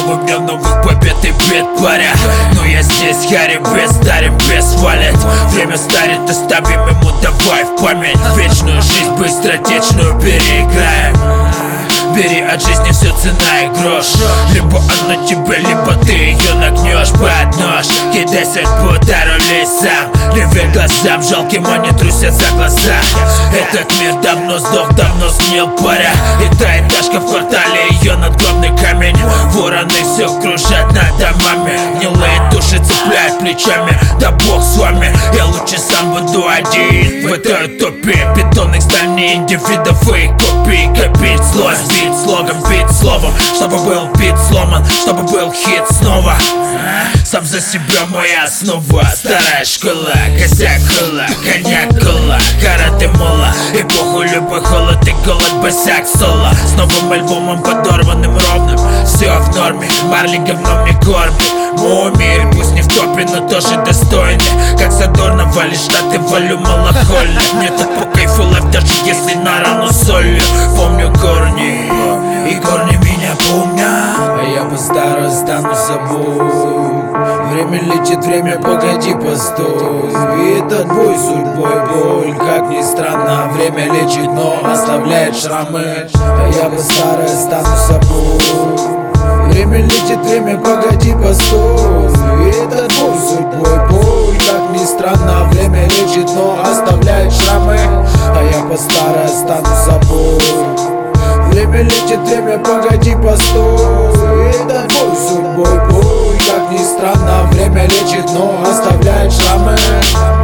у меня новых побед и бед, паря. Но я здесь, Харри, бездарен, безвалит. Время старит, оставим ему, давай в память. Вечную жизнь быстротечную переиграем. Бери от жизни все, цена и грош. Либо она тебе, либо ты ее нагнешь под нож. Кидайся по дороге сам. Не верь глазам жалким, они трусят за глаза. Этот мир давно сдох, давно сгнил, паря. И та этажка в квартале, ее надгробный камень. Вороны все кружат над домами. Гнилые души цепляют плечами. Да бог с вами, я лучше сам буду один. В этой утопии бетонных зданий, индивидов и копий. Копить злость, бить слогом, бить словом. Чтобы был бит сломан, чтобы был хит снова. Сам за себя моя основа. Старая школа, косяк хула, коньяк кола, карате мола. И похуй любой холод и голод, босяк соло. С новым альбомом подорванным ровным. Все в норме, Марли говном не кормит. Мумии, пусть не в топе, но тоже достойны. Как Задорнова, лишь штаты валю малохольно. Мне тут по кайфу лайф, даже если на рану солью. Помню корни, и корни меня помнят. А я по старой стану собой. Время летит, время, погоди, постой. И этот бой судьбой боль. Как ни странно, время лечит, но оставляет шрамы. А я по старой стану собой. Время летит, время, погоди, постой. И этот бой судьбой боль. Как ни странно, время лечит, но оставляет шрамы. А я по старой стану собой. Время летит, время, погоди, постой. Это бой судьбой, бой. Как ни странно, время лечит, но оставляет шрамы.